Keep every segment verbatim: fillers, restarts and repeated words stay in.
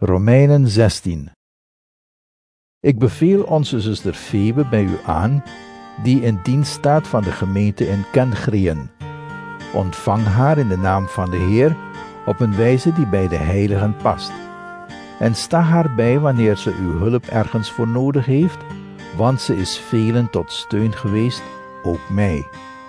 Romeinen zestien. Ik beveel onze zuster Febe bij u aan, die in dienst staat van de gemeente in Kengriën. Ontvang haar in de naam van de Heer, op een wijze die bij de heiligen past. En sta haar bij wanneer ze uw hulp ergens voor nodig heeft, want ze is velen tot steun geweest, ook mij.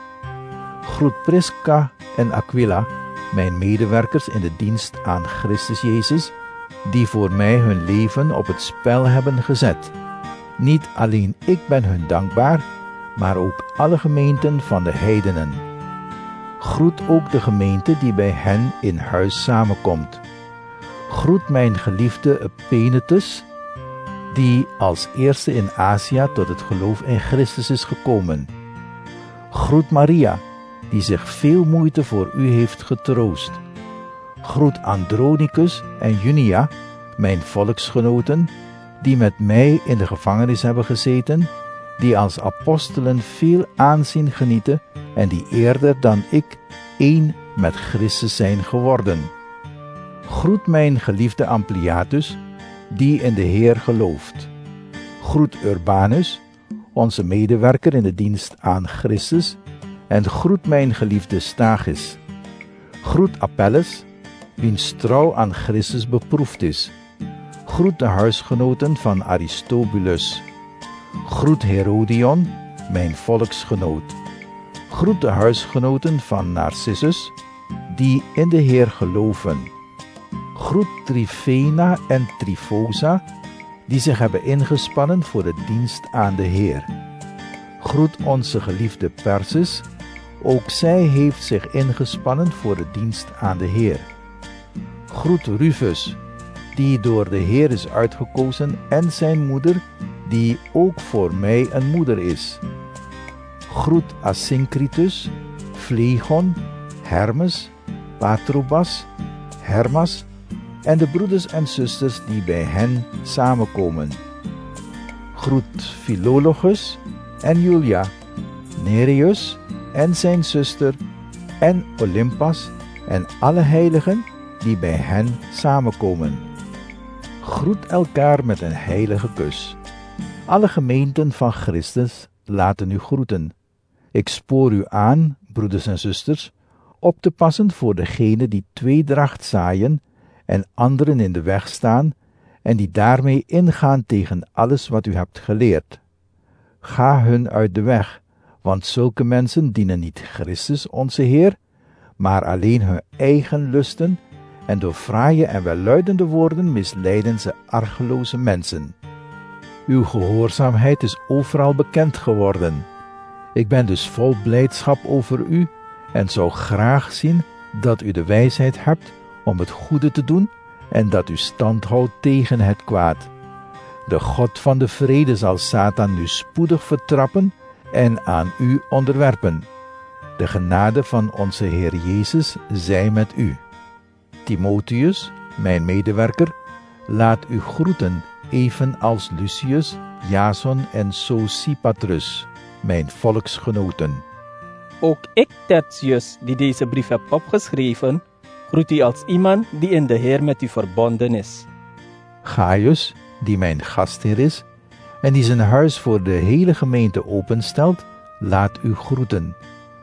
Groet Prisca en Aquila, mijn medewerkers in de dienst aan Christus Jezus, die voor mij hun leven op het spel hebben gezet. Niet alleen ik ben hun dankbaar, maar ook alle gemeenten van de heidenen. Groet ook de gemeente die bij hen in huis samenkomt. Groet mijn geliefde Epenetus, die als eerste in Azië tot het geloof in Christus is gekomen. Groet Maria, die zich veel moeite voor u heeft getroost. Groet Andronicus en Junia, mijn volksgenoten, die met mij in de gevangenis hebben gezeten, die als apostelen veel aanzien genieten en die eerder dan ik één met Christus zijn geworden. Groet mijn geliefde Ampliatus, die in de Heer gelooft. Groet Urbanus, onze medewerker in de dienst aan Christus, en groet mijn geliefde Stachys. Groet Apelles, wiens trouw aan Christus beproefd is. Groet de huisgenoten van Aristobulus. Groet Herodion, mijn volksgenoot. Groet de huisgenoten van Narcissus, die in de Heer geloven. Groet Trifena en Trifosa, die zich hebben ingespannen voor de dienst aan de Heer. Groet onze geliefde Persis, ook zij heeft zich ingespannen voor de dienst aan de Heer. Groet Rufus, die door de Heer is uitgekozen, en zijn moeder, die ook voor mij een moeder is. Groet Asyncritus, Phlegon, Hermes, Patrobas, Hermas en de broeders en zusters die bij hen samenkomen. Groet Philologus en Julia, Nereus en zijn zuster en Olympas en alle heiligen die bij hen samenkomen. Groet elkaar met een heilige kus. Alle gemeenten van Christus laten u groeten. Ik spoor u aan, broeders en zusters, op te passen voor degenen die tweedracht zaaien en anderen in de weg staan en die daarmee ingaan tegen alles wat u hebt geleerd. Ga hun uit de weg, want zulke mensen dienen niet Christus onze Heer, maar alleen hun eigen lusten, en door fraaie en welluidende woorden misleiden ze argeloze mensen. Uw gehoorzaamheid is overal bekend geworden. Ik ben dus vol blijdschap over u en zou graag zien dat u de wijsheid hebt om het goede te doen en dat u stand houdt tegen het kwaad. De God van de vrede zal Satan nu spoedig vertrappen en aan u onderwerpen. De genade van onze Heer Jezus zij met u. Timotheus, mijn medewerker, laat u groeten, evenals Lucius, Jason en Sosipatrus, mijn volksgenoten. Ook ik, Tertius, die deze brief heb opgeschreven, groet u als iemand die in de Heer met u verbonden is. Gaius, die mijn gastheer is, en die zijn huis voor de hele gemeente openstelt, laat u groeten.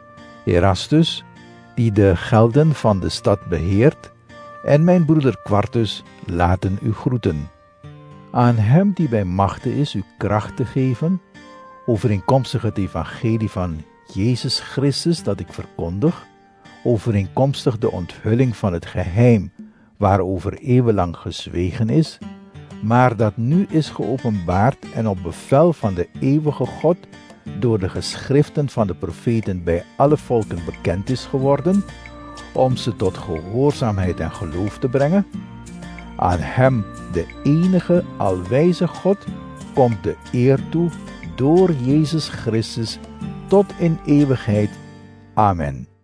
Erastus, die de gelden van de stad beheert, en mijn broeder Quartus laten u groeten. Aan hem die bij machte is u kracht te geven, overeenkomstig het evangelie van Jezus Christus dat ik verkondig, overeenkomstig de onthulling van het geheim waarover eeuwenlang gezwegen is, maar dat nu is geopenbaard en op bevel van de eeuwige God door de geschriften van de profeten bij alle volken bekend is geworden, om ze tot gehoorzaamheid en geloof te brengen. Aan hem, de enige alwijze God, komt de eer toe door Jezus Christus tot in eeuwigheid. Amen.